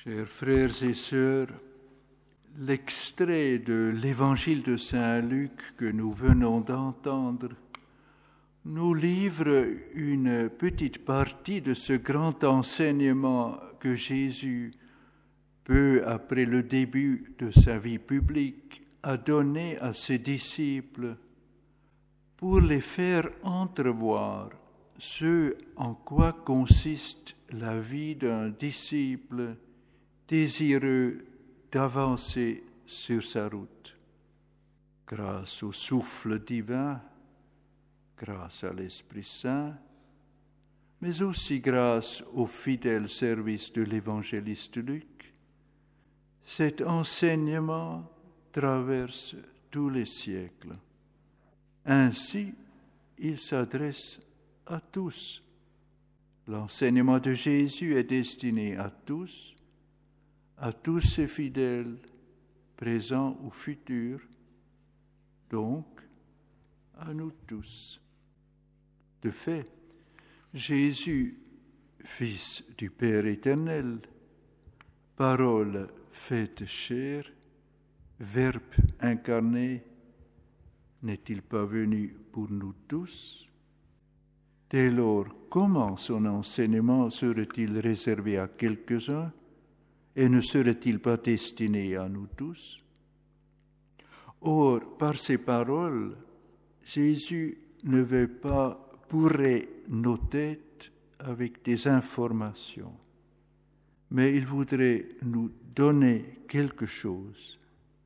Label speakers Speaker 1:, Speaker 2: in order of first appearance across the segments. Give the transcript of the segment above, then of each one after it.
Speaker 1: Chers frères et sœurs, l'extrait de l'Évangile de Saint Luc que nous venons d'entendre nous livre une petite partie de ce grand enseignement que Jésus, peu après le début de sa vie publique, a donné à ses disciples pour les faire entrevoir ce en quoi consiste la vie d'un disciple désireux d'avancer sur sa route. Grâce au souffle divin, grâce à l'Esprit Saint, mais aussi grâce au fidèle service de l'évangéliste Luc, cet enseignement traverse tous les siècles. Ainsi, il s'adresse à tous. L'enseignement de Jésus est destiné à tous ses fidèles, présents ou futurs, donc à nous tous. De fait, Jésus, Fils du Père éternel, parole faite chair, Verbe incarné, n'est-il pas venu pour nous tous? Dès lors, comment son enseignement serait-il réservé à quelques-uns et ne serait-il pas destiné à nous tous? Or, par ces paroles, Jésus ne veut pas bourrer nos têtes avec des informations, mais il voudrait nous donner quelque chose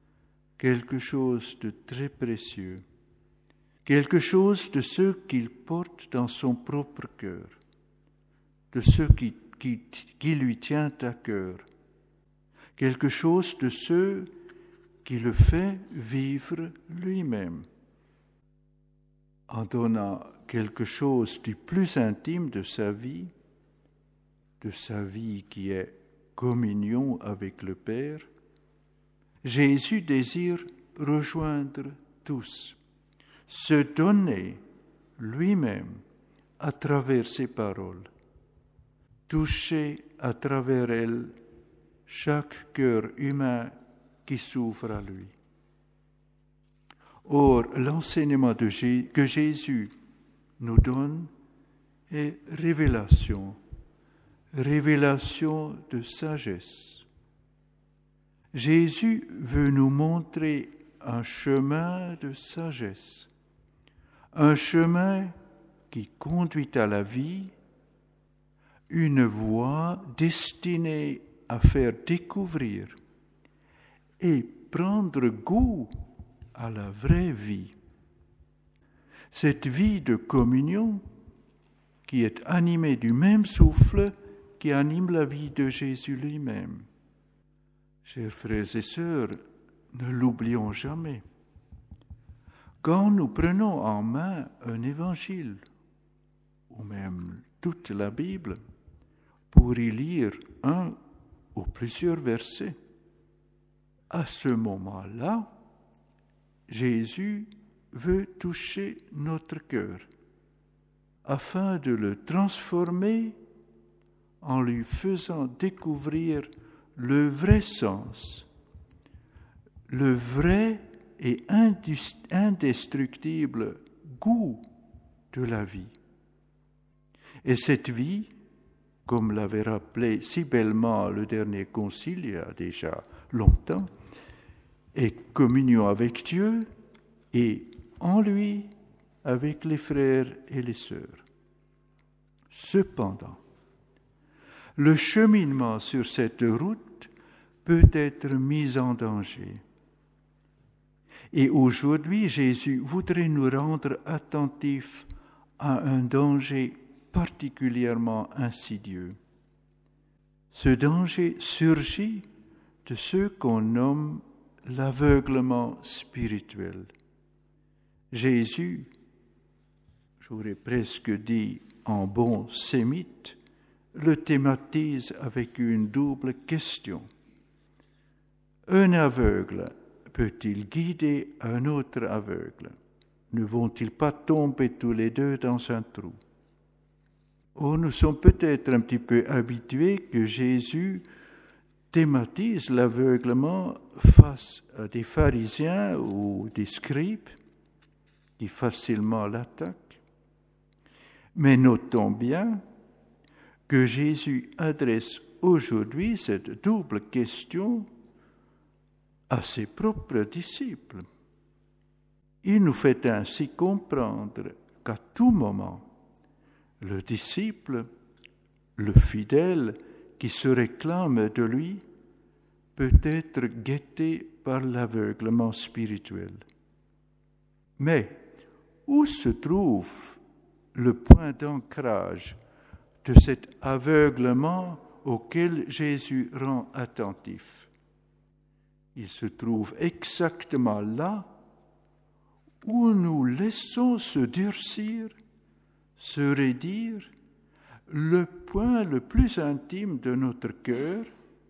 Speaker 1: de très précieux, quelque chose de ce qu'il porte dans son propre cœur, de ce qui lui tient à cœur, quelque chose de ce qui le fait vivre lui-même, en donnant quelque chose du plus intime de sa vie qui est communion avec le Père. Jésus désire rejoindre tous, se donner lui-même à travers ses paroles, toucher à travers elles chaque cœur humain qui s'ouvre à lui. Or, l'enseignement que Jésus nous donne est révélation de sagesse. Jésus veut nous montrer un chemin de sagesse, un chemin qui conduit à la vie, une voie destinée à faire découvrir et prendre goût à la vraie vie. Cette vie de communion qui est animée du même souffle qui anime la vie de Jésus lui-même. Chers frères et sœurs, ne l'oublions jamais. Quand nous prenons en main un évangile, ou même toute la Bible, pour y lire un ou plusieurs versets, à ce moment-là, Jésus veut toucher notre cœur afin de le transformer en lui faisant découvrir le vrai sens, le vrai et indestructible goût de la vie. Et cette vie, comme l'avait rappelé si bellement le dernier concile il y a déjà longtemps, est communion avec Dieu et en lui avec les frères et les sœurs. Cependant, le cheminement sur cette route peut être mis en danger. Et aujourd'hui, Jésus voudrait nous rendre attentifs à un danger particulièrement insidieux. Ce danger surgit de ce qu'on nomme l'aveuglement spirituel. Jésus, j'aurais presque dit en bon sémite, le thématise avec une double question. Un aveugle peut-il guider un autre aveugle? Ne vont-ils pas tomber tous les deux dans un trou? Or, nous sommes peut-être un petit peu habitués que Jésus thématise l'aveuglement face à des pharisiens ou des scribes qui facilement l'attaquent. Mais notons bien que Jésus adresse aujourd'hui cette double question à ses propres disciples. Il nous fait ainsi comprendre qu'à tout moment, le disciple, le fidèle qui se réclame de lui, peut être guetté par l'aveuglement spirituel. Mais où se trouve le point d'ancrage de cet aveuglement auquel Jésus rend attentif? Il se trouve exactement là où nous laissons se durcir, se raidir le point le plus intime de notre cœur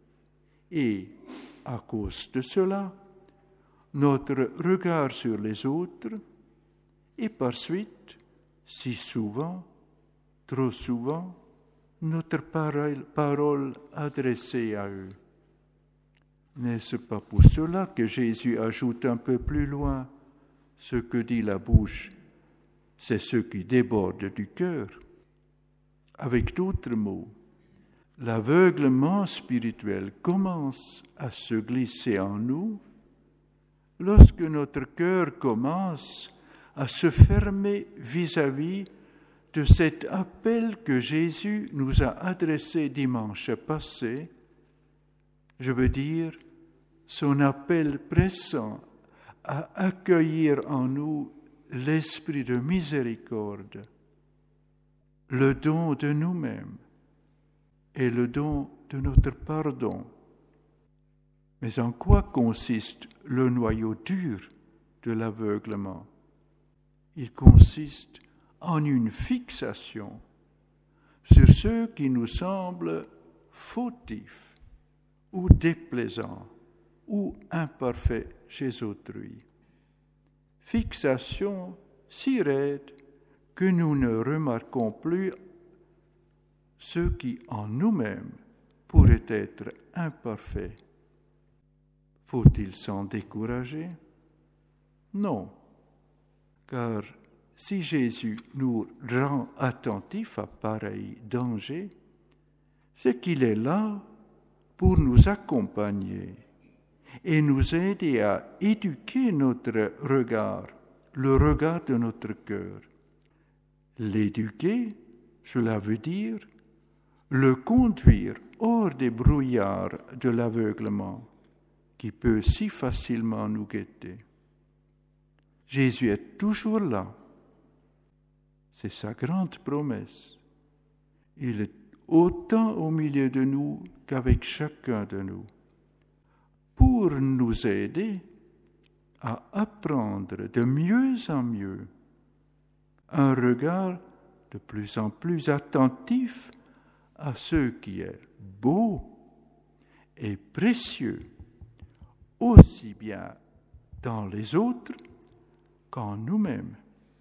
Speaker 1: et, à cause de cela, notre regard sur les autres et par suite, si souvent, trop souvent, notre parole adressée à eux. N'est-ce pas pour cela que Jésus ajoute un peu plus loin: ce que dit la bouche, c'est ce qui déborde du cœur? Avec d'autres mots, l'aveuglement spirituel commence à se glisser en nous lorsque notre cœur commence à se fermer vis-à-vis de cet appel que Jésus nous a adressé dimanche passé, je veux dire son appel pressant à accueillir en nous l'esprit de miséricorde, le don de nous-mêmes et le don de notre pardon. Mais en quoi consiste le noyau dur de l'aveuglement? Il consiste en une fixation sur ce qui nous semble fautif ou déplaisant ou imparfait chez autrui. Fixation si raide que nous ne remarquons plus ce qui en nous-mêmes pourrait être imparfait. Faut-il s'en décourager? Non, car si Jésus nous rend attentifs à pareil danger, c'est qu'il est là pour nous accompagner et nous aider à éduquer notre regard, le regard de notre cœur. L'éduquer, cela veut dire le conduire hors des brouillards de l'aveuglement qui peut si facilement nous guetter. Jésus est toujours là. C'est sa grande promesse. Il est autant au milieu de nous qu'avec chacun de nous, pour nous aider à apprendre de mieux en mieux un regard de plus en plus attentif à ce qui est beau et précieux, aussi bien dans les autres qu'en nous-mêmes.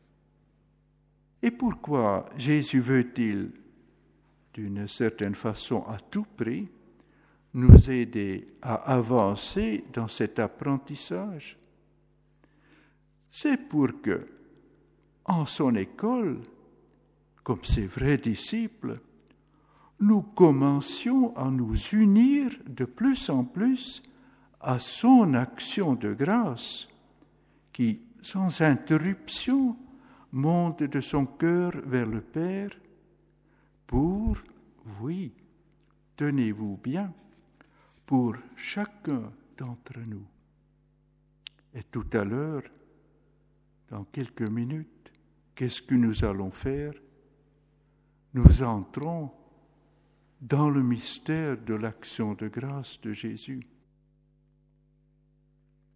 Speaker 1: Et pourquoi Jésus veut-il, d'une certaine façon à tout prix, nous aider à avancer dans cet apprentissage? C'est pour que, en son école, comme ses vrais disciples, nous commencions à nous unir de plus en plus à son action de grâce qui, sans interruption, monte de son cœur vers le Père pour, oui, tenez-vous bien, pour chacun d'entre nous. Et tout à l'heure, dans quelques minutes, qu'est-ce que nous allons faire? Nous entrons dans le mystère de l'action de grâce de Jésus.